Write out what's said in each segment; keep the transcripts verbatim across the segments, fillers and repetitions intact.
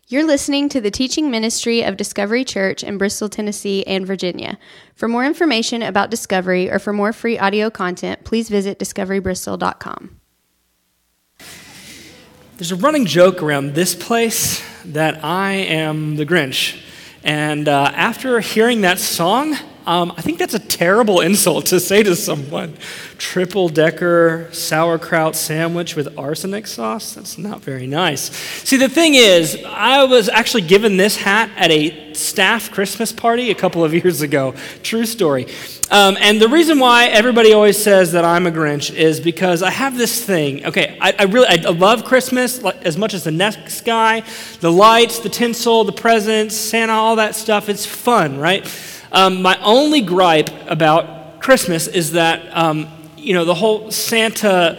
You're listening to the teaching ministry of Discovery Church in Bristol, Tennessee, and Virginia. For more information about Discovery or for more free audio content, please visit discovery bristol dot com. There's a running joke around this place that I am the Grinch. And uh, after hearing that song, um, I think that's a terrible insult to say to someone. Triple-decker sauerkraut sandwich with arsenic sauce? That's not very nice. See, the thing is, I was actually given this hat at a staff Christmas party a couple of years ago. True story. Um, and the reason why everybody always says that I'm a Grinch is because I have this thing. Okay, I, I really I love Christmas as much as the next guy. The lights, the tinsel, the presents, Santa, all that stuff. It's fun, right? Um, my only gripe about Christmas is that um, you know, the whole Santa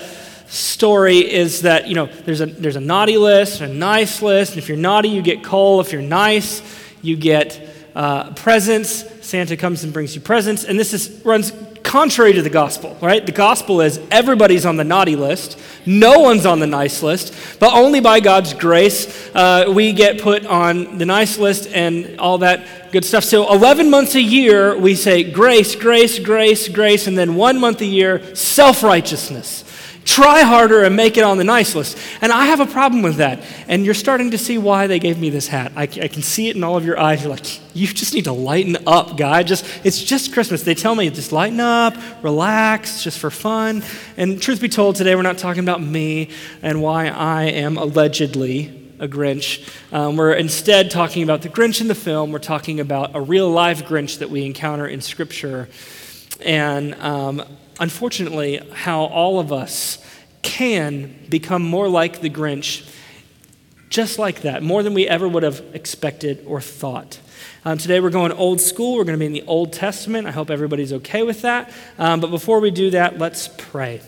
story is that, you know, there's a there's a naughty list, a nice list, and if you're naughty, you get coal. If you're nice, you get uh, presents. Santa comes and brings you presents, and this is runs contrary to the gospel, right? The gospel is everybody's on the naughty list, no one's on the nice list, but only by God's grace uh, we get put on the nice list and all that good stuff. So eleven months a year we say grace, grace, grace, grace, and then one month a year self-righteousness. Try harder and make it on the nice list. And I have a problem with that. And you're starting to see why they gave me this hat. I, I can see it in all of your eyes. You're like, you just need to lighten up, guy. Just It's just Christmas. They tell me, just lighten up, relax, just for fun. And truth be told, today we're not talking about me and why I am allegedly a Grinch. Um, we're instead talking about the Grinch in the film. We're talking about a real live Grinch that we encounter in Scripture. And um, unfortunately, how all of us can become more like the Grinch, just like that, more than we ever would have expected or thought. Um, today we're going old school. We're going to be in the Old Testament. I hope everybody's okay with that. Um, but before we do that, let's pray.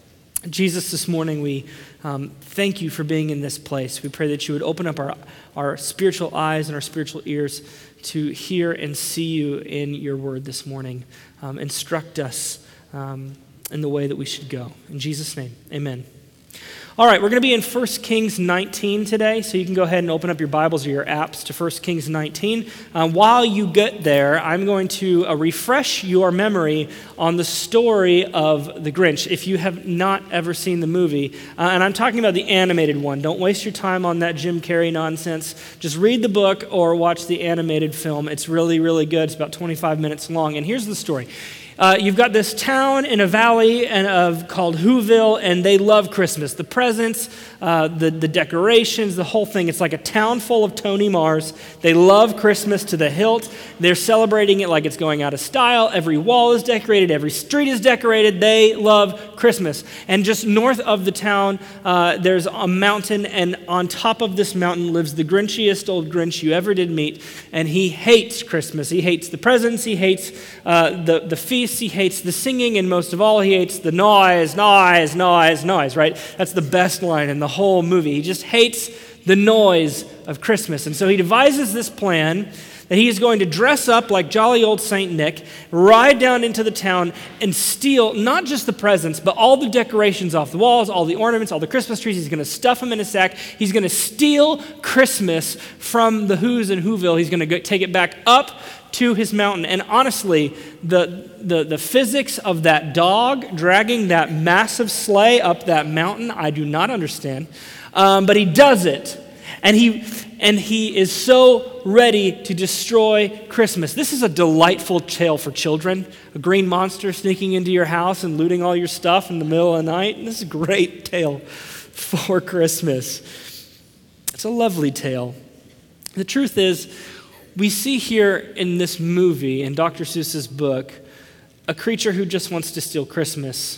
Jesus, this morning we um, thank you for being in this place. We pray that you would open up our, our spiritual eyes and our spiritual ears to hear and see you in your word this morning. Um, instruct us um, in the way that we should go. In Jesus' name, amen. All right, we're going to be in First Kings nineteen today, so you can go ahead and open up your Bibles or your apps to First Kings nineteen. Um, while you get there, I'm going to uh, refresh your memory on the story of the Grinch, if you have not ever seen the movie. Uh, and I'm talking about the animated one. Don't waste your time on that Jim Carrey nonsense. Just read the book or watch the animated film. It's really, really good. It's about twenty-five minutes long. And here's the story. Uh, you've got this town in a valley and of called Whoville, and they love Christmas. The presents, uh, the, the decorations, the whole thing. It's like a town full of Tony Mars. They love Christmas to the hilt. They're celebrating it like it's going out of style. Every wall is decorated. Every street is decorated. They love Christmas. And just north of the town, uh, there's a mountain, and on top of this mountain lives the Grinchiest old Grinch you ever did meet, and he hates Christmas. He hates the presents. He hates uh, the, the feast. He hates the singing, and most of all, he hates the noise, noise, noise, noise, right? That's the best line in the whole movie. He just hates the noise of Christmas. And so he devises this plan that he is going to dress up like jolly old Saint Nick, ride down into the town, and steal not just the presents, but all the decorations off the walls, all the ornaments, all the Christmas trees. He's going to stuff them in a sack. He's going to steal Christmas from the Who's in Whoville. He's going to go, take it back up to his mountain. And honestly, the, the, the physics of that dog dragging that massive sleigh up that mountain, I do not understand. Um, but he does it. And he and he is so ready to destroy Christmas. This is a delightful tale for children. A green monster sneaking into your house and looting all your stuff in the middle of the night. This is a great tale for Christmas. It's a lovely tale. The truth is, we see here in this movie, in Doctor Seuss's book, a creature who just wants to steal Christmas.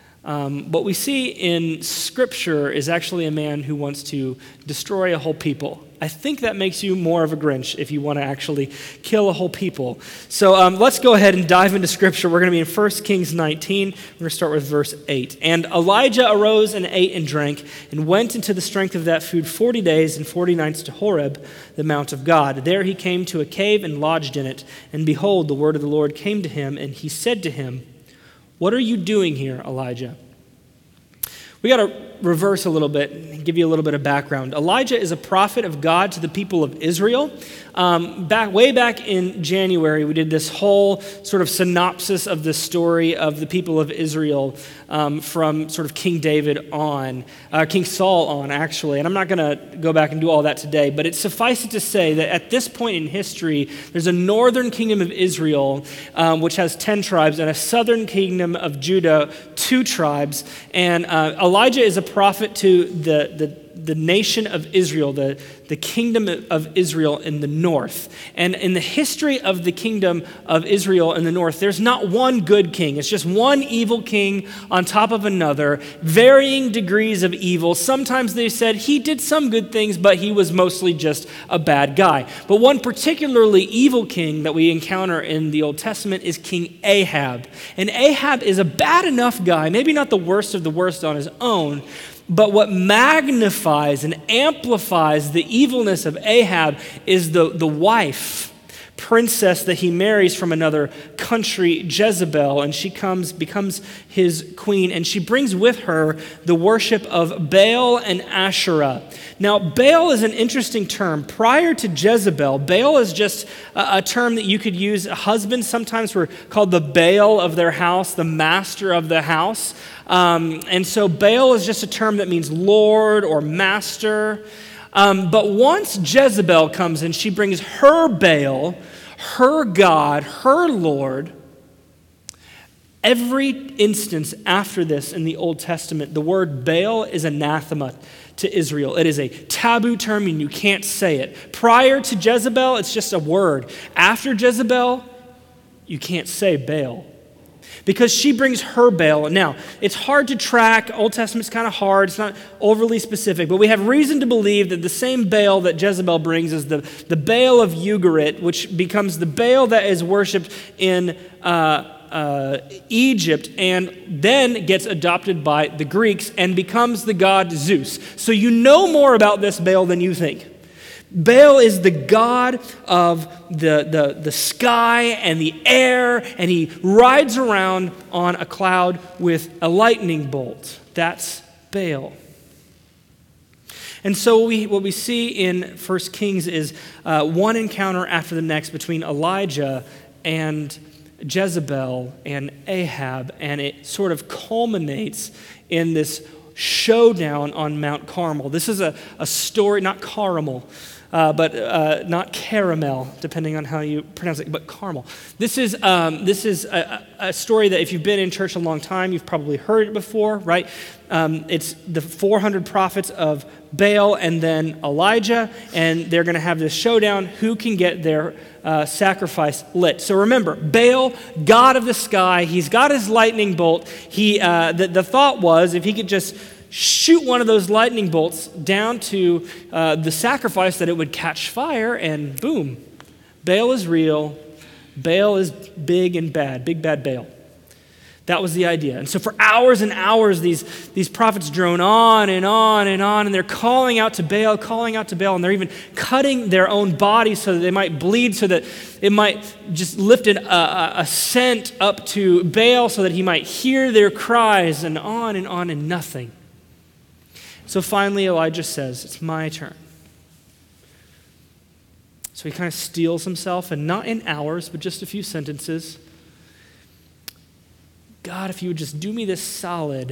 Um, what we see in Scripture is actually a man who wants to destroy a whole people. I think that makes you more of a Grinch if you want to actually kill a whole people. So um, let's go ahead and dive into Scripture. We're going to be in First Kings nineteen. We're going to start with verse eight. And Elijah arose and ate and drank and went into the strength of that food forty days and forty nights to Horeb, the mount of God. There he came to a cave and lodged in it. And behold, the word of the Lord came to him, and he said to him, "What are you doing here, Elijah?" We got to reverse a little bit and give you a little bit of background. Elijah is a prophet of God to the people of Israel. Um, back way back in January, we did this whole sort of synopsis of the story of the people of Israel um, from sort of King David on, uh, King Saul on, actually. And I'm not going to go back and do all that today, but it suffices to say that at this point in history, there's a northern kingdom of Israel, um, which has ten tribes, and a southern kingdom of Judah, two tribes. And uh, Elijah is a prophet to the, the the nation of Israel, the, the kingdom of Israel in the north. And in the history of the kingdom of Israel in the north, there's not one good king. It's just one evil king on top of another, varying degrees of evil. Sometimes they said he did some good things, but he was mostly just a bad guy. But one particularly evil king that we encounter in the Old Testament is King Ahab. And Ahab is a bad enough guy, maybe not the worst of the worst on his own, but what magnifies and amplifies the evilness of Ahab is the, the wife, princess that he marries from another country, Jezebel, and she comes becomes his queen, and she brings with her the worship of Baal and Asherah. Now, Baal is an interesting term. Prior to Jezebel, Baal is just a, a term that you could use. Husbands sometimes were called the Baal of their house, the master of the house. Um, and so Baal is just a term that means Lord or master. Um, but once Jezebel comes and she brings her Baal, her God, her Lord, every instance after this in the Old Testament, the word Baal is anathema to Israel. It is a taboo term and you can't say it. Prior to Jezebel, it's just a word. After Jezebel, you can't say Baal, because she brings her Baal. Now, it's hard to track. Old Testament's kind of hard. It's not overly specific. But we have reason to believe that the same Baal that Jezebel brings is the, the Baal of Ugarit, which becomes the Baal that is worshipped in uh, uh, Egypt and then gets adopted by the Greeks and becomes the god Zeus. So you know more about this Baal than you think. Baal is the god of the, the, the sky and the air, and he rides around on a cloud with a lightning bolt. That's Baal. And so we, what we see in First Kings is uh, one encounter after the next between Elijah and Jezebel and Ahab, and it sort of culminates in this showdown on Mount Carmel. This is a, a story, not Caramel, Uh, but uh, not caramel, depending on how you pronounce it, but Carmel. This is um, this is a, a story that if you've been in church a long time, you've probably heard it before, right? Um, it's the four hundred prophets of Baal and then Elijah, and they're going to have this showdown. Who can get their uh, sacrifice lit? So remember, Baal, god of the sky, he's got his lightning bolt. He uh, the, the thought was if he could just shoot one of those lightning bolts down to uh, the sacrifice, that it would catch fire, and boom, Baal is real. Baal is big and bad, big bad Baal. That was the idea. And so for hours and hours, these, these prophets drone on and on and on, and they're calling out to Baal, calling out to Baal, and they're even cutting their own bodies so that they might bleed, so that it might just lift an, a, a scent up to Baal so that he might hear their cries, and on and on, and nothing. So finally, Elijah says, it's my turn. So he kind of steels himself, and not in hours, but just a few sentences. God, if you would just do me this solid,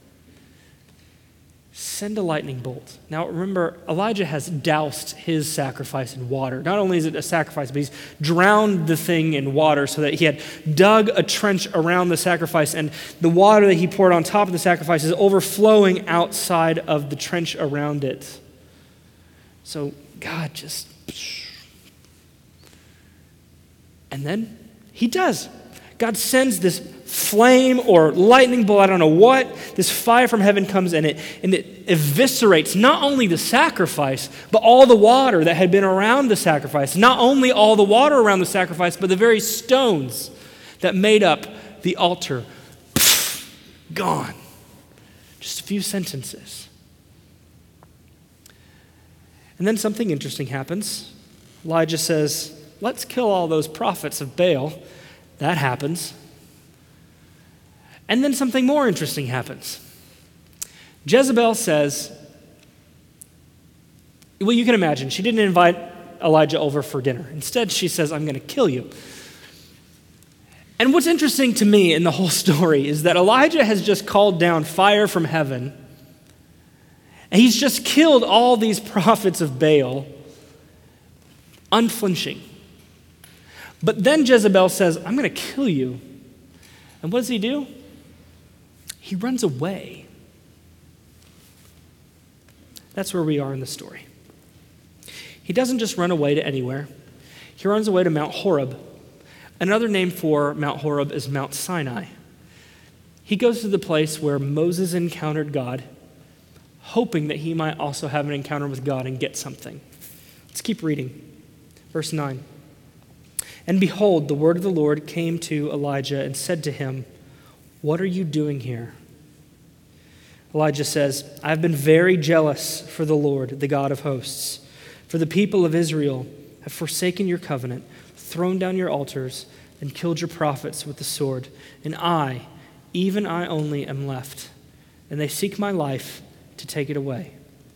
send a lightning bolt. Now remember, Elijah has doused his sacrifice in water. Not only is it a sacrifice, but he's drowned the thing in water so that he had dug a trench around the sacrifice, and the water that he poured on top of the sacrifice is overflowing outside of the trench around it. So God just... And then he does. God sends this flame or lightning bolt, I don't know what, this fire from heaven comes and it and it eviscerates not only the sacrifice, but all the water that had been around the sacrifice. Not only all the water around the sacrifice, but the very stones that made up the altar. Pfft, gone. Just a few sentences. And then something interesting happens. Elijah says, let's kill all those prophets of Baal. That happens. And then something more interesting happens. Jezebel says, well, you can imagine, she didn't invite Elijah over for dinner. Instead, she says, I'm going to kill you. And what's interesting to me in the whole story is that Elijah has just called down fire from heaven, and he's just killed all these prophets of Baal, unflinching. But then Jezebel says, I'm going to kill you. And what does he do? He runs away. That's where we are in the story. He doesn't just run away to anywhere. He runs away to Mount Horeb. Another name for Mount Horeb is Mount Sinai. He goes to the place where Moses encountered God, hoping that he might also have an encounter with God and get something. Let's keep reading. Verse nine. And behold, the word of the Lord came to Elijah and said to him, what are you doing here? Elijah says, I've been very jealous for the Lord, the God of hosts. For the people of Israel have forsaken your covenant, thrown down your altars, and killed your prophets with the sword. And I, even I only, am left. And they seek my life to take it away.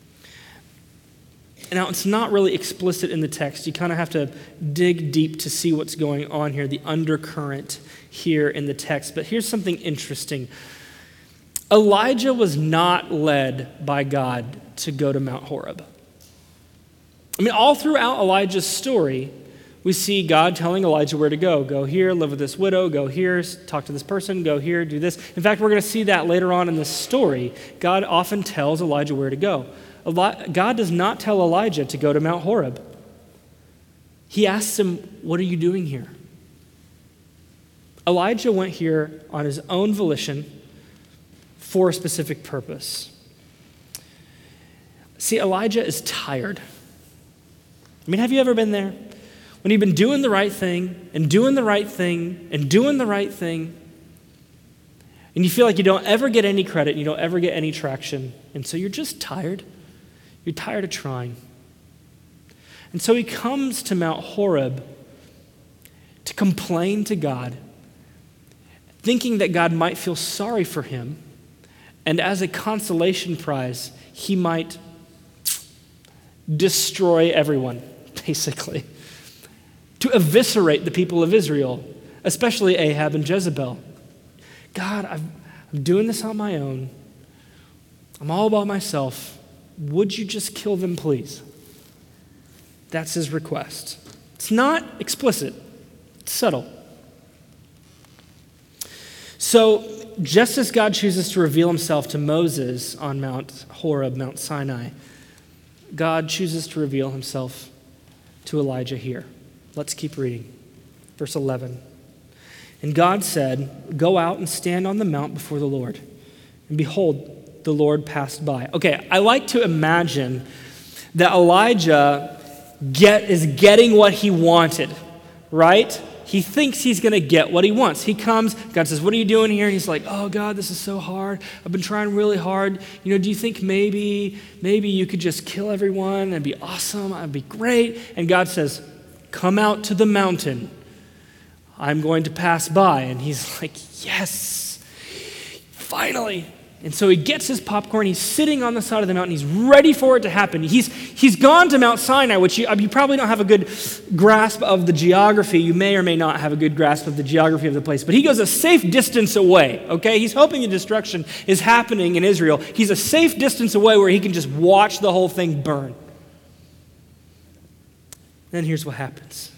Now, it's not really explicit in the text. You kind of have to dig deep to see what's going on here, the undercurrent here in the text. But here's something interesting. Elijah was not led by God to go to Mount Horeb. I mean, all throughout Elijah's story, we see God telling Elijah where to go. Go here, live with this widow. Go here, talk to this person. Go here, do this. In fact, we're going to see that later on in this story. God often tells Elijah where to go. God does not tell Elijah to go to Mount Horeb. He asks him, what are you doing here? Elijah went here on his own volition for a specific purpose. See, Elijah is tired. I mean, have you ever been there? When you've been doing the right thing and doing the right thing and doing the right thing, and you feel like you don't ever get any credit, you don't ever get any traction, and so you're just tired. You're tired of trying. And so he comes to Mount Horeb to complain to God, thinking that God might feel sorry for him, and as a consolation prize, he might destroy everyone, basically, to eviscerate the people of Israel, especially Ahab and Jezebel. God, I've, I'm doing this on my own. I'm all about myself. Would you just kill them, please? That's his request. It's not explicit. It's subtle. So, just as God chooses to reveal himself to Moses on Mount Horeb, Mount Sinai, God chooses to reveal himself to Elijah here. Let's keep reading. Verse eleven. And God said, go out and stand on the mount before the Lord. And behold, the Lord passed by. Okay, I like to imagine that Elijah get, is getting what he wanted, right? He thinks he's going to get what he wants. He comes, God says, what are you doing here? And he's like, oh, God, this is so hard. I've been trying really hard. You know, do you think maybe, maybe you could just kill everyone? That'd be awesome. That'd be great. And God says, come out to the mountain. I'm going to pass by. And he's like, yes, finally. And so he gets his popcorn, he's sitting on the side of the mountain, he's ready for it to happen. He's, he's gone to Mount Sinai, which you, you probably don't have a good grasp of the geography. You may or may not have a good grasp of the geography of the place. But he goes a safe distance away, okay? He's hoping the destruction is happening in Israel. He's a safe distance away where he can just watch the whole thing burn. Then here's what happens.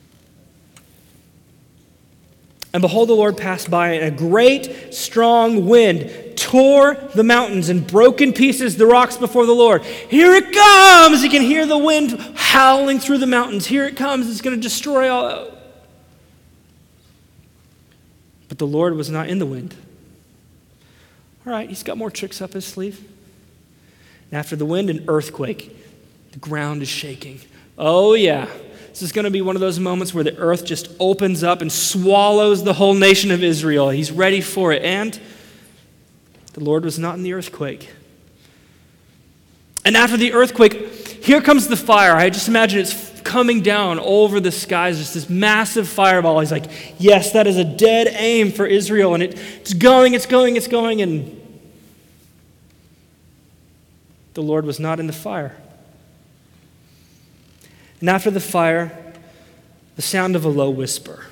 And behold, the Lord passed by, and a great, strong wind tore the mountains and broke in pieces the rocks before the Lord. Here it comes! You can hear the wind howling through the mountains. Here it comes. It's going to destroy all. But the Lord was not in the wind. All right, he's got more tricks up his sleeve. And after the wind, an earthquake. The ground is shaking. Oh, yeah. This is going to be one of those moments where the earth just opens up and swallows the whole nation of Israel. He's ready for it. And the Lord was not in the earthquake. And after the earthquake, here comes the fire. I just imagine it's coming down over the skies, just this massive fireball. He's like, yes, that is a dead aim for Israel. And it, it's going, it's going, it's going. And the Lord was not in the fire. And after the fire, the sound of a low whisper.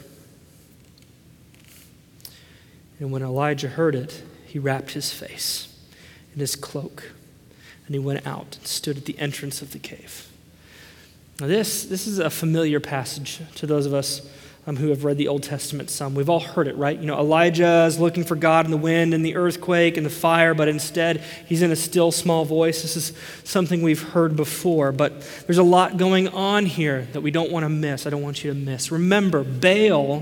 And when Elijah heard it, he wrapped his face in his cloak, and he went out and stood at the entrance of the cave. Now this, this is a familiar passage to those of us um, who have read the Old Testament some. We've all heard it, right? You know, Elijah is looking for God in the wind and the earthquake and the fire, but instead he's in a still small voice. This is something we've heard before, but there's a lot going on here that we don't want to miss. I don't want you to miss. Remember, Baal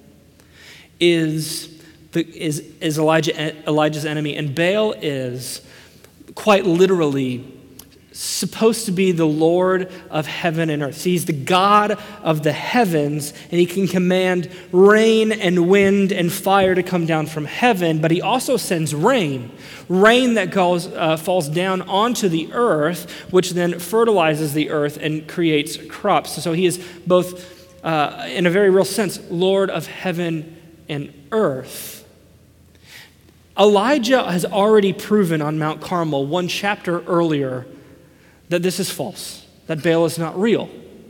is, the, is, is Elijah, Elijah's enemy, and Baal is quite literally supposed to be the Lord of heaven and earth. He's the God of the heavens, and he can command rain and wind and fire to come down from heaven, but he also sends rain, rain that goes, uh, falls down onto the earth, which then fertilizes the earth and creates crops. So he is both, uh, in a very real sense, Lord of heaven and earth. Elijah has already proven on Mount Carmel, one chapter earlier, that this is false, that Baal is not real.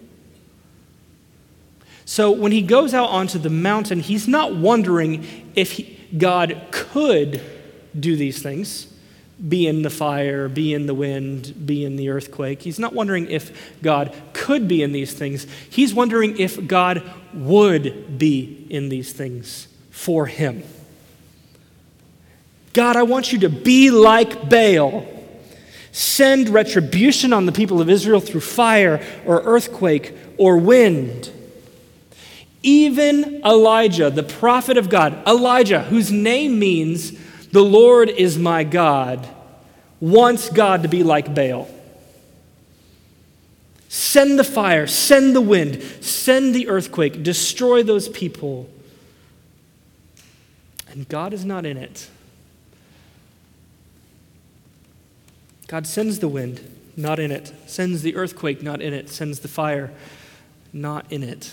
So when he goes out onto the mountain, he's not wondering if he, God could do these things, be in the fire, be in the wind, be in the earthquake. He's not wondering if God could be in these things. He's wondering if God would be in these things for him. God, I want you to be like Baal. Send retribution on the people of Israel through fire or earthquake or wind. Even Elijah, the prophet of God, Elijah, whose name means the Lord is my God, wants God to be like Baal. Send the fire, send the wind, send the earthquake, destroy those people. And God is not in it. God sends the wind, not in it. Sends the earthquake, not in it. Sends the fire, not in it.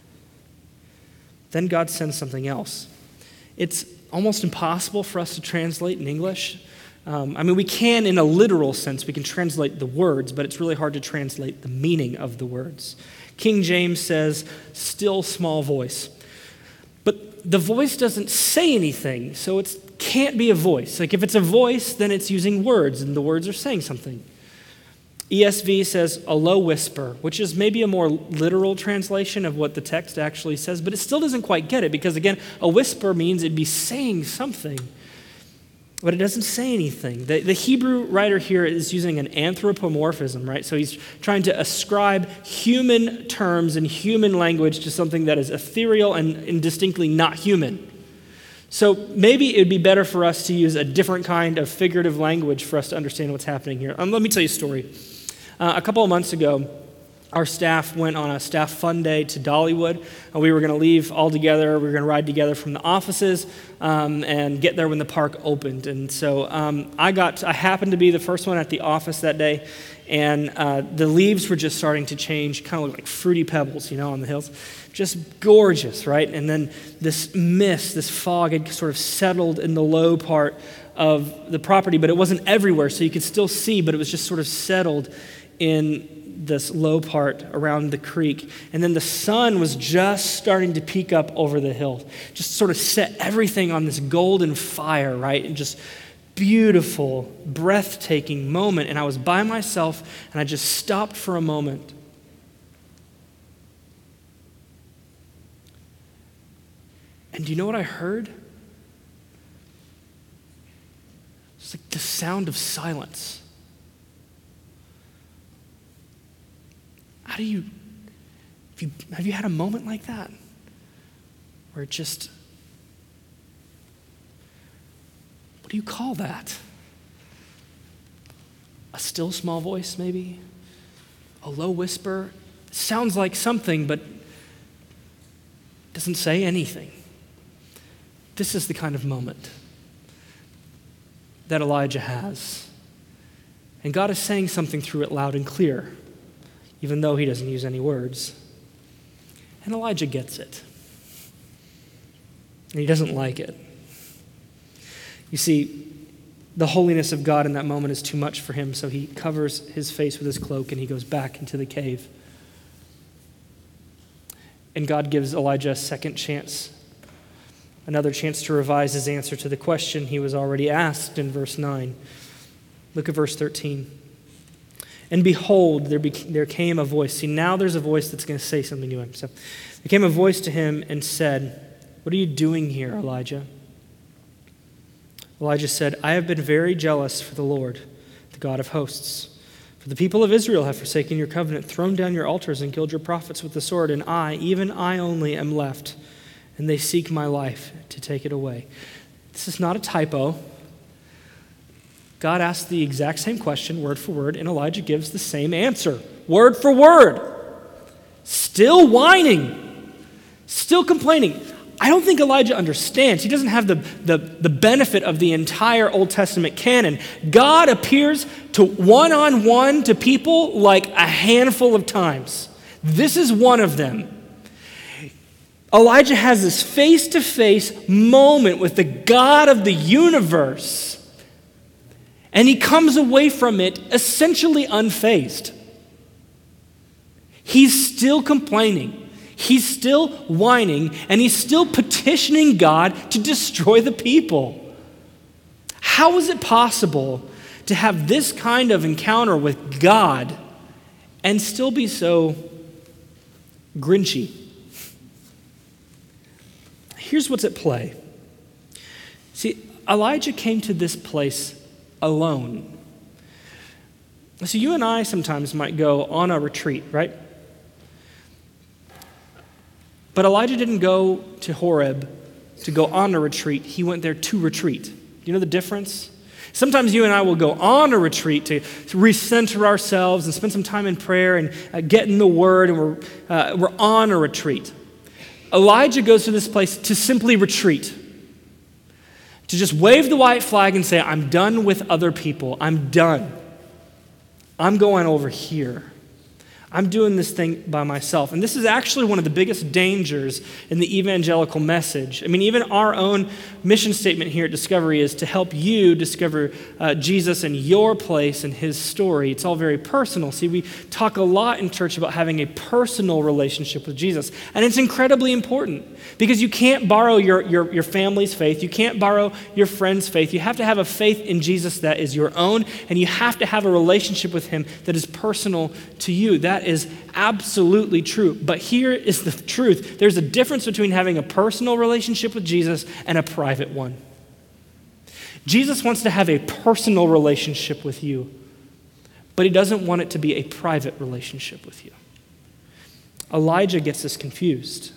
Then God sends something else. It's almost impossible for us to translate in English. Um, I mean, we can in a literal sense. We can translate the words, but it's really hard to translate the meaning of the words. King James says, still small voice. But the voice doesn't say anything, so it can't be a voice. Like if it's a voice, then it's using words, and the words are saying something. E S V says a low whisper, which is maybe a more literal translation of what the text actually says, but it still doesn't quite get it, because again, a whisper means it'd be saying something, but it doesn't say anything. The, the Hebrew writer here is using an anthropomorphism, right? So he's trying to ascribe human terms and human language to something that is ethereal and, and distinctly not human. So maybe it would be better for us to use a different kind of figurative language for us to understand what's happening here. Um, let me tell you a story. Uh, a couple of months ago, our staff went on a staff fun day to Dollywood. Uh, we were going to leave all together. We were going to ride together from the offices um, and get there when the park opened. And so um, I got, I happened to be the first one at the office that day, and uh, the leaves were just starting to change, kind of look like fruity pebbles, you know, on the hills. Just gorgeous, right? And then this mist, this fog had sort of settled in the low part of the property, but it wasn't everywhere, so you could still see, but it was just sort of settled in this low part around the creek. And then the sun was just starting to peek up over the hill, just sort of set everything on this golden fire, right? And just beautiful, breathtaking moment. And I was by myself, and I just stopped for a moment. And do you know what I heard? It's like the sound of silence. How do you have, you, have you had a moment like that? Where it just, what do you call that? A still small voice, maybe? A low whisper? Sounds like something, but doesn't say anything. This is the kind of moment that Elijah has. And God is saying something through it loud and clear, even though he doesn't use any words. And Elijah gets it. And he doesn't like it. You see, the holiness of God in that moment is too much for him, so he covers his face with his cloak and he goes back into the cave. And God gives Elijah a second chance, another chance to revise his answer to the question he was already asked in verse nine. Look at verse thirteen. And behold, there, bec- there came a voice. See, now there's a voice that's going to say something to him. So there came a voice to him and said, "What are you doing here, Elijah?" Elijah said, "I have been very jealous for the Lord, the God of hosts. For the people of Israel have forsaken your covenant, thrown down your altars, and killed your prophets with the sword. And I, even I only, am left, and they seek my life to take it away." This is not a typo. God asked the exact same question, word for word, and Elijah gives the same answer, word for word. Still whining, still complaining. I don't think Elijah understands. He doesn't have the, the, the benefit of the entire Old Testament canon. God appears to one-on-one to people like a handful of times. This is one of them. Elijah has this face-to-face moment with the God of the universe, and he comes away from it essentially unfazed. He's still complaining. He's still whining, and he's still petitioning God to destroy the people. How is it possible to have this kind of encounter with God and still be so grinchy? Here's what's at play. See, Elijah came to this place alone. So you and I sometimes might go on a retreat, right? But Elijah didn't go to Horeb to go on a retreat. He went there to retreat. Do you know the difference? Sometimes you and I will go on a retreat to, to recenter ourselves and spend some time in prayer and uh, get in the Word, and we're, uh, we're on a retreat. Elijah goes to this place to simply retreat, to just wave the white flag and say, "I'm done with other people. I'm done. I'm going over here. I'm doing this thing by myself." And this is actually one of the biggest dangers in the evangelical message. I mean, even our own mission statement here at Discovery is to help you discover uh, Jesus and your place and his story. It's all very personal. See, we talk a lot in church about having a personal relationship with Jesus. And it's incredibly important because you can't borrow your, your, your family's faith. You can't borrow your friend's faith. You have to have a faith in Jesus that is your own, and you have to have a relationship with him that is personal to you. That is absolutely true. But here is the truth. There's a difference between having a personal relationship with Jesus and a private one. Jesus wants to have a personal relationship with you, but he doesn't want it to be a private relationship with you. Elijah gets this confused.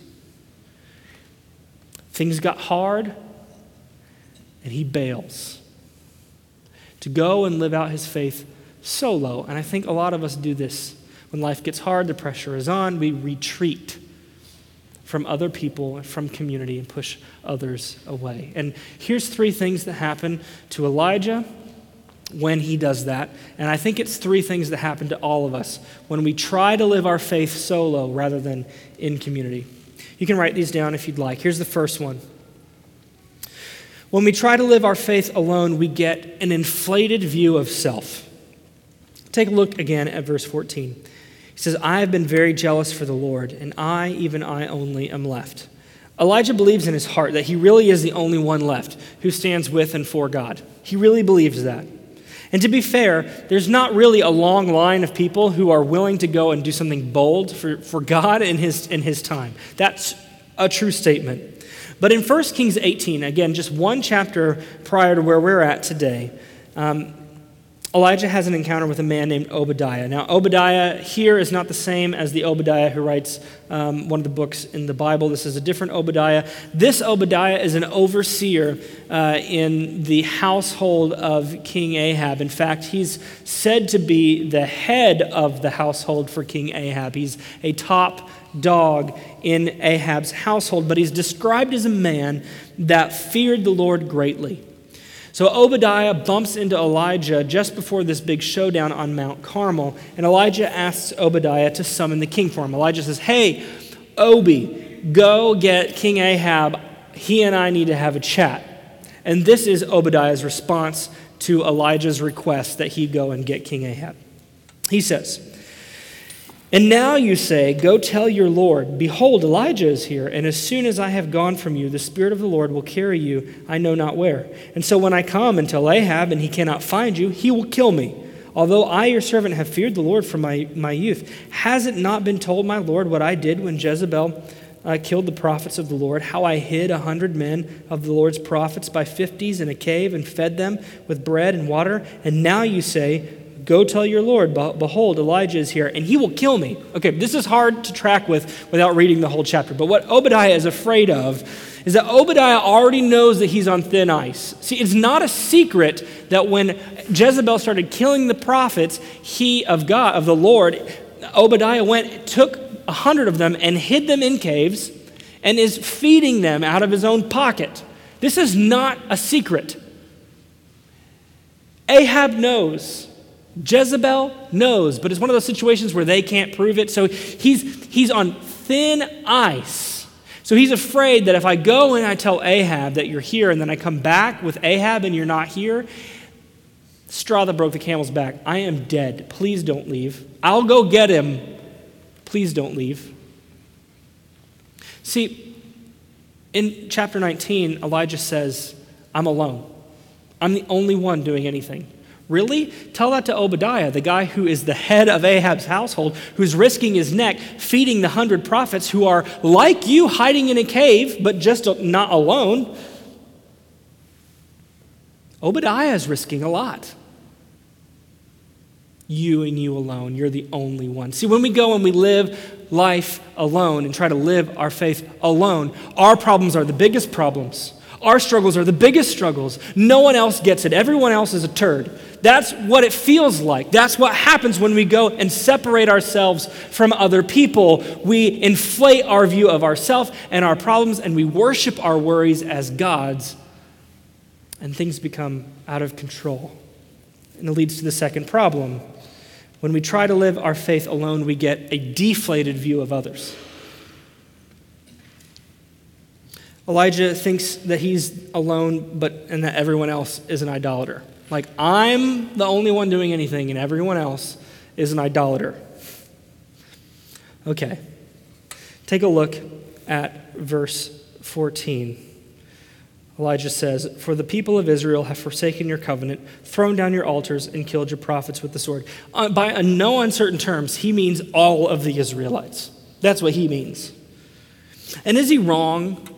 Things got hard, and he bails to go and live out his faith solo. And I think a lot of us do this. When life gets hard, the pressure is on, we retreat from other people, from community, and push others away. And here's three things that happen to Elijah when he does that. And I think it's three things that happen to all of us when we try to live our faith solo rather than in community. You can write these down if you'd like. Here's the first one. When we try to live our faith alone, we get an inflated view of self. Take a look again at verse fourteen. He says, "I have been very jealous for the Lord, and I, even I only, am left." Elijah believes in his heart that he really is the only one left who stands with and for God. He really believes that. And to be fair, there's not really a long line of people who are willing to go and do something bold for, for God in his, in his time. That's a true statement. But in First Kings eighteen, again, just one chapter prior to where we're at today, um, Elijah has an encounter with a man named Obadiah. Now, Obadiah here is not the same as the Obadiah who writes um, one of the books in the Bible. This is a different Obadiah. This Obadiah is an overseer uh, in the household of King Ahab. In fact, he's said to be the head of the household for King Ahab. He's a top dog in Ahab's household, but he's described as a man that feared the Lord greatly. So Obadiah bumps into Elijah just before this big showdown on Mount Carmel, and Elijah asks Obadiah to summon the king for him. Elijah says, "Hey, Obi, go get King Ahab. He and I need to have a chat." And this is Obadiah's response to Elijah's request that he go and get King Ahab. He says, "And now you say, go tell your Lord, behold, Elijah is here, and as soon as I have gone from you, the Spirit of the Lord will carry you, I know not where. And so when I come and tell Ahab, and he cannot find you, he will kill me. Although I, your servant, have feared the Lord from my, my youth, has it not been told my Lord what I did when Jezebel uh, killed the prophets of the Lord, how I hid a hundred men of the Lord's prophets by fifties in a cave and fed them with bread and water? And now you say, go tell your Lord, behold, Elijah is here, and he will kill me." Okay, this is hard to track with without reading the whole chapter, but what Obadiah is afraid of is that Obadiah already knows that he's on thin ice. See, it's not a secret that when Jezebel started killing the prophets, he of God, of the Lord, Obadiah went, took a hundred of them and hid them in caves and is feeding them out of his own pocket. This is not a secret. Ahab knows. Jezebel knows, but it's one of those situations where they can't prove it. So he's he's on thin ice. So he's afraid that if I go and I tell Ahab that you're here and then I come back with Ahab and you're not here, straw that broke the camel's back. I am dead. Please don't leave. I'll go get him. Please don't leave. See, in chapter nineteen, Elijah says, I'm alone. I'm the only one doing anything. Really? Tell that to Obadiah, the guy who is the head of Ahab's household, who's risking his neck, feeding the hundred prophets who are like you, hiding in a cave, but just not alone. Obadiah is risking a lot. You and you alone. You're the only one. See, when we go and we live life alone and try to live our faith alone, our problems are the biggest problems. Our struggles are the biggest struggles. No one else gets it. Everyone else is a turd. That's what it feels like. That's what happens when we go and separate ourselves from other people. We inflate our view of ourselves and our problems, and we worship our worries as gods, and things become out of control. And it leads to the second problem. When we try to live our faith alone, we get a deflated view of others. Elijah thinks that he's alone, but and that everyone else is an idolater. Like, I'm the only one doing anything, and everyone else is an idolater. Okay. Take a look at verse fourteen. Elijah says, "For the people of Israel have forsaken your covenant, thrown down your altars, and killed your prophets with the sword." Uh, by uh, no uncertain terms, he means all of the Israelites. That's what he means. And is he wrong?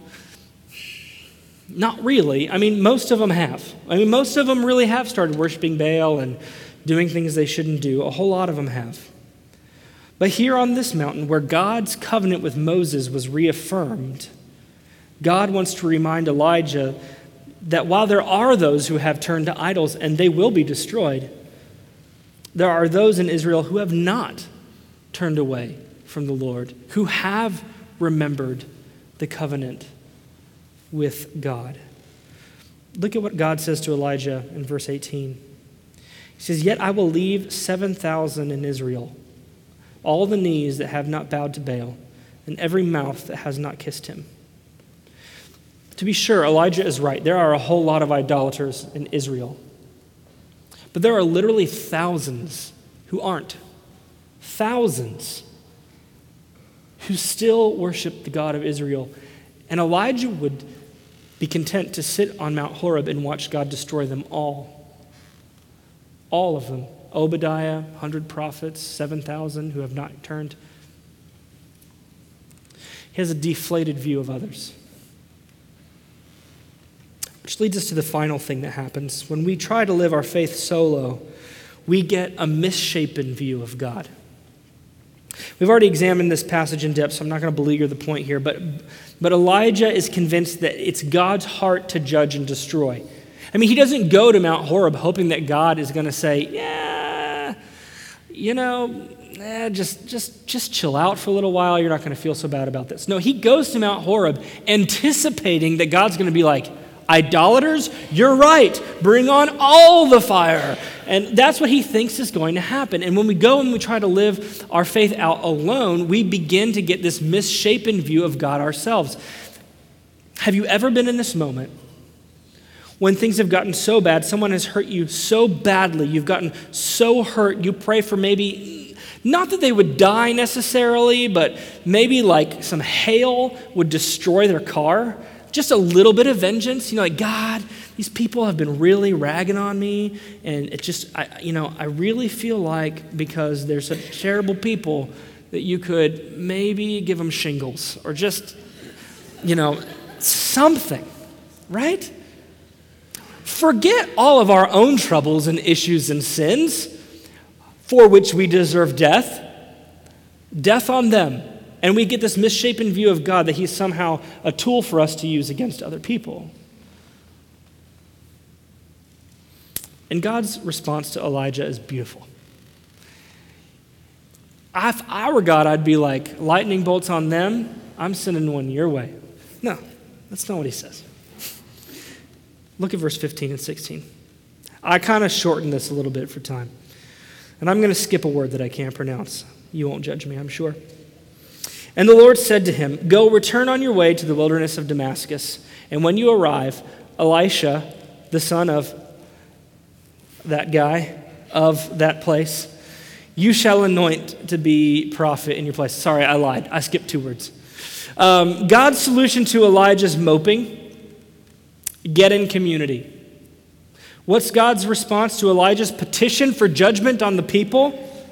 Not really. I mean, most of them have. I mean, most of them really have started worshiping Baal and doing things they shouldn't do. A whole lot of them have. But here on this mountain, where God's covenant with Moses was reaffirmed, God wants to remind Elijah that while there are those who have turned to idols and they will be destroyed, there are those in Israel who have not turned away from the Lord, who have remembered the covenant with God. Look at what God says to Elijah in verse eighteen. He says, "Yet I will leave seven thousand in Israel, all the knees that have not bowed to Baal, and every mouth that has not kissed him." To be sure, Elijah is right. There are a whole lot of idolaters in Israel. But there are literally thousands who aren't. Thousands who still worship the God of Israel. And Elijah would be content to sit on Mount Horeb and watch God destroy them all. All of them. Obadiah, one hundred prophets, seven thousand who have not turned. He has a deflated view of others. Which leads us to the final thing that happens. When we try to live our faith solo, we get a misshapen view of God. We've already examined this passage in depth, so I'm not going to beleaguer the point here, but, but Elijah is convinced that it's God's heart to judge and destroy. I mean, he doesn't go to Mount Horeb hoping that God is going to say, yeah, you know, eh, just, just, just chill out for a little while. You're not going to feel so bad about this. No, he goes to Mount Horeb anticipating that God's going to be like, idolaters, you're right. Bring on all the fire. And that's what he thinks is going to happen. And when we go and we try to live our faith out alone, we begin to get this misshapen view of God ourselves. Have you ever been in this moment When things have gotten so bad, someone has hurt you so badly, you've gotten so hurt, you pray for maybe, not that they would die necessarily, but maybe like some hail would destroy their car. Just a little bit of vengeance, you know, like, God, these people have been really ragging on me, and it just, I, you know, I really feel like because they're such terrible people that you could maybe give them shingles or just, you know, something, right? Forget all of our own troubles and issues and sins for which we deserve death. Death on them. And we get this misshapen view of God that he's somehow a tool for us to use against other people. And God's response to Elijah is beautiful. If I were God, I'd be like, lightning bolts on them, I'm sending one your way. No, that's not what he says. Look at verse fifteen and sixteen. I kind of shortened this a little bit for time. And I'm going to skip a word that I can't pronounce. You won't judge me, I'm sure. And the Lord said to him, go return on your way to the wilderness of Damascus. And when you arrive, Elisha, the son of that guy, of that place, you shall anoint to be prophet in your place. Sorry, I lied. I skipped two words. Um, God's solution to Elijah's moping: get in community. What's God's response to Elijah's petition for judgment on the people?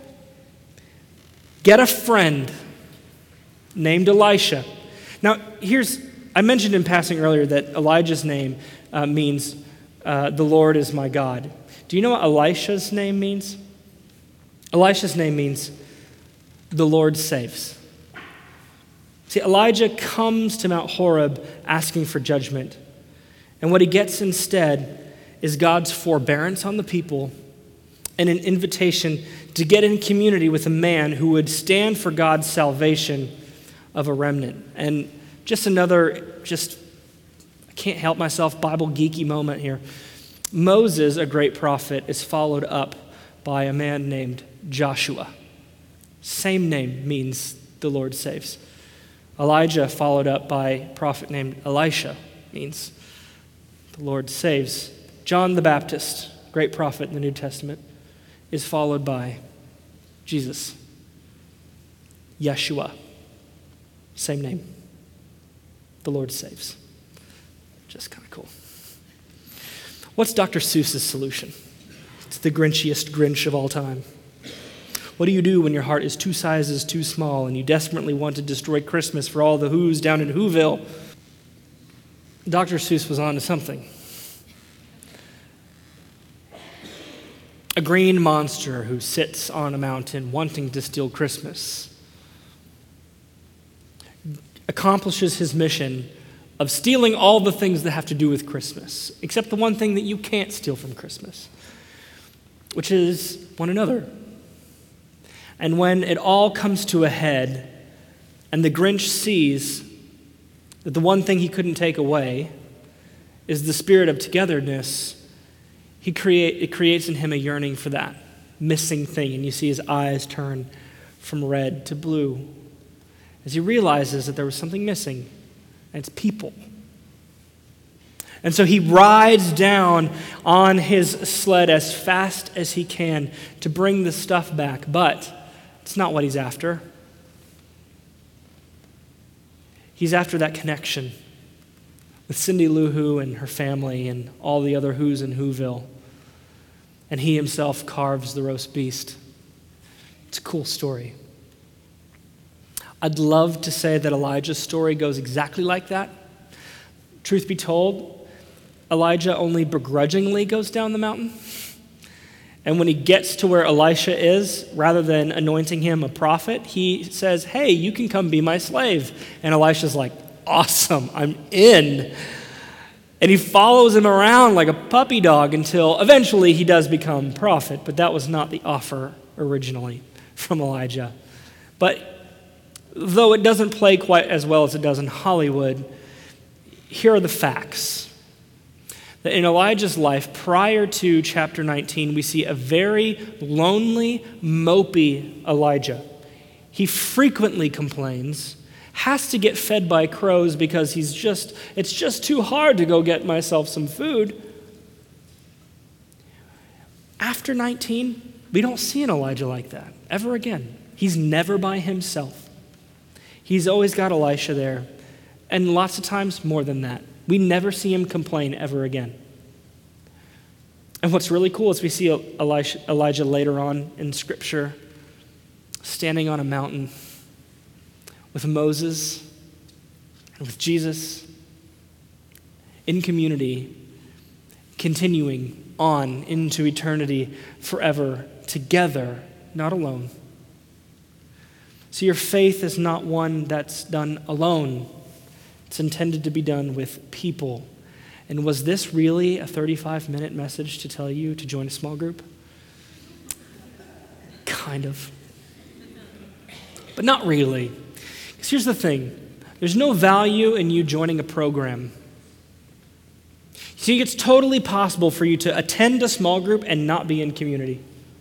Get a friend named Elisha. Now, here's, I mentioned in passing earlier that Elijah's name uh, means uh, the Lord is my God. Do you know what Elisha's name means? Elisha's name means the Lord saves. See, Elijah comes to Mount Horeb asking for judgment. And what he gets instead is God's forbearance on the people and an invitation to get in community with a man who would stand for God's salvation of a remnant. And just another, just, I can't help myself, Bible geeky moment here. Moses, a great prophet, is followed up by a man named Joshua. Same name means the Lord saves. Elijah, followed up by a prophet named Elisha, means the Lord saves. John the Baptist, great prophet in the New Testament, is followed by Jesus. Yeshua, same name. The Lord saves. Just kind of cool. What's Doctor Seuss's solution? It's the grinchiest Grinch of all time. What do you do when your heart is two sizes too small and you desperately want to destroy Christmas for all the Who's down in Whoville? Doctor Seuss was on to something. A green monster who sits on a mountain wanting to steal Christmas accomplishes his mission of stealing all the things that have to do with Christmas, except the one thing that you can't steal from Christmas, which is one another. And when it all comes to a head, and the Grinch sees that the one thing he couldn't take away is the spirit of togetherness, he create, it creates in him a yearning for that missing thing, and you see his eyes turn from red to blue as he realizes that there was something missing, and it's people. And so he rides down on his sled as fast as he can to bring the stuff back, but it's not what he's after. He's after that connection with Cindy Lou Who and her family and all the other Who's in Whoville. And he himself carves the roast beast. It's a cool story. I'd love to say that Elijah's story goes exactly like that. Truth be told, Elijah only begrudgingly goes down the mountain. And when he gets to where Elisha is, rather than anointing him a prophet, he says, hey, you can come be my slave. And Elisha's like, awesome, I'm in. And he follows him around like a puppy dog until eventually he does become prophet. But that was not the offer originally from Elijah. But though it doesn't play quite as well as it does in Hollywood, here are the facts. That in Elijah's life, prior to chapter nineteen, we see a very lonely, mopey Elijah. He frequently complains, has to get fed by crows because he's just, it's just too hard to go get myself some food. After nineteen, we don't see an Elijah like that ever again. He's never by himself. He's always got Elisha there, and lots of times more than that. We never see him complain ever again. And what's really cool is we see Elisha, Elijah later on in Scripture standing on a mountain with Moses and with Jesus in community, continuing on into eternity forever together, not alone. So your faith is not one that's done alone. It's intended to be done with people. And was this really a thirty-five minute message to tell you to join a small group? Kind of. But not really. Because here's the thing. There's no value in you joining a program. See, it's totally possible for you to attend a small group and not be in community.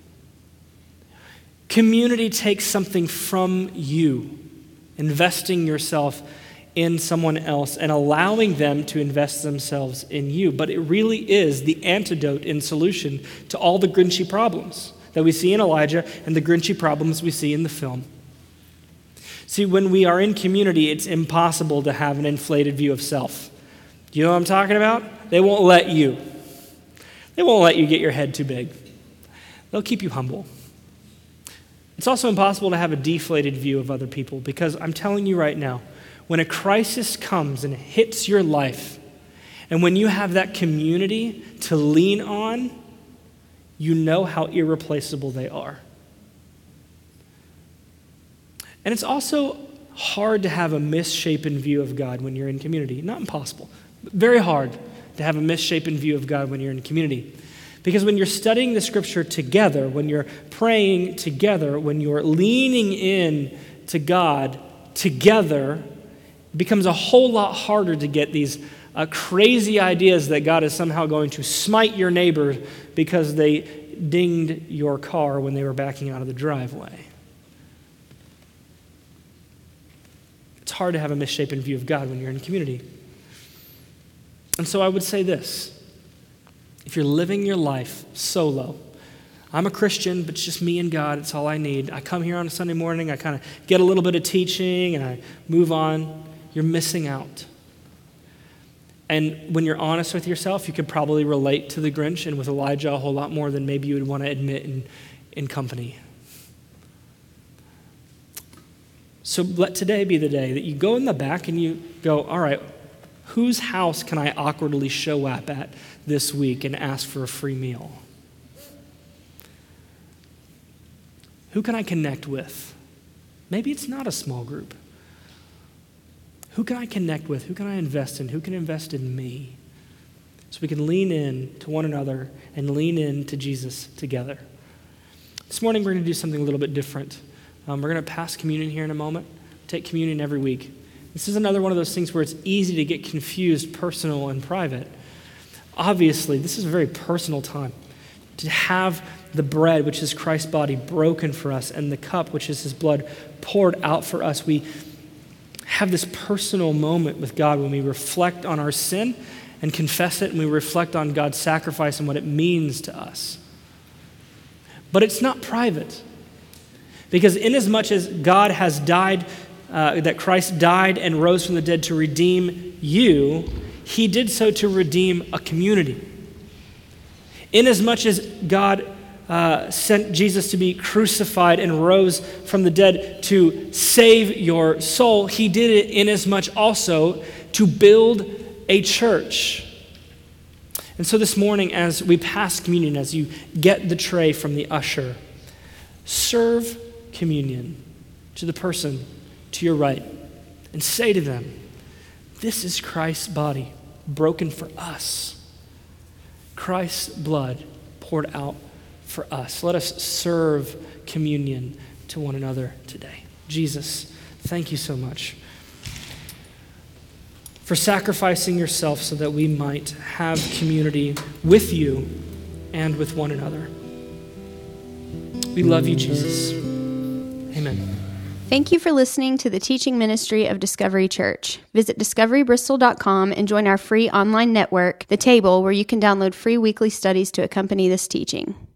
Community takes something from you, investing yourself in someone else and allowing them to invest themselves in you. But it really is the antidote and solution to all the grinchy problems that we see in Elijah and the grinchy problems we see in the film. See, when we are in community, it's impossible to have an inflated view of self. Do you know what I'm talking about? They won't let you. They won't let you get your head too big. They'll keep you humble. It's also impossible to have a deflated view of other people, because I'm telling you right now, when a crisis comes and hits your life, and when you have that community to lean on, you know how irreplaceable they are. And it's also hard to have a misshapen view of God when you're in community. Not impossible, but very hard to have a misshapen view of God when you're in community. Because when you're studying the Scripture together, when you're praying together, when you're leaning in to God together, it becomes a whole lot harder to get these uh, crazy ideas that God is somehow going to smite your neighbor because they dinged your car when they were backing out of the driveway. It's hard to have a misshapen view of God when you're in community. And so I would say this. If you're living your life solo, I'm a Christian, but it's just me and God. It's all I need. I come here on a Sunday morning. I kind of get a little bit of teaching, and I move on. You're missing out. And when you're honest with yourself, you could probably relate to the Grinch and with Elijah a whole lot more than maybe you would want to admit in, in company. So let today be the day that you go in the back and you go, all right, whose house can I awkwardly show up at this week and ask for a free meal? Who can I connect with? Maybe it's not a small group. Who can I connect with? Who can I invest in? Who can invest in me? So we can lean in to one another and lean in to Jesus together. This morning we're going to do something a little bit different. Um, we're going to pass communion here in a moment. Take communion every week. This is another one of those things where it's easy to get confused, personal and private. Obviously, this is a very personal time to have the bread, which is Christ's body, broken for us, and the cup, which is his blood, poured out for us. We have this personal moment with God when we reflect on our sin and confess it, and we reflect on God's sacrifice and what it means to us. But it's not private, because inasmuch as God has died, uh, that Christ died and rose from the dead to redeem you, he did so to redeem a community. Inasmuch as God uh, sent Jesus to be crucified and rose from the dead to save your soul, he did it inasmuch also to build a church. And so this morning, as we pass communion, as you get the tray from the usher, serve communion to the person to your right and say to them, this is Christ's body broken for us. Christ's blood poured out for us. Let us serve communion to one another today. Jesus, thank you so much for sacrificing yourself so that we might have community with you and with one another. We love you, Jesus. Amen. Thank you for listening to the teaching ministry of Discovery Church. Visit discovery bristol dot com and join our free online network, The Table, where you can download free weekly studies to accompany this teaching.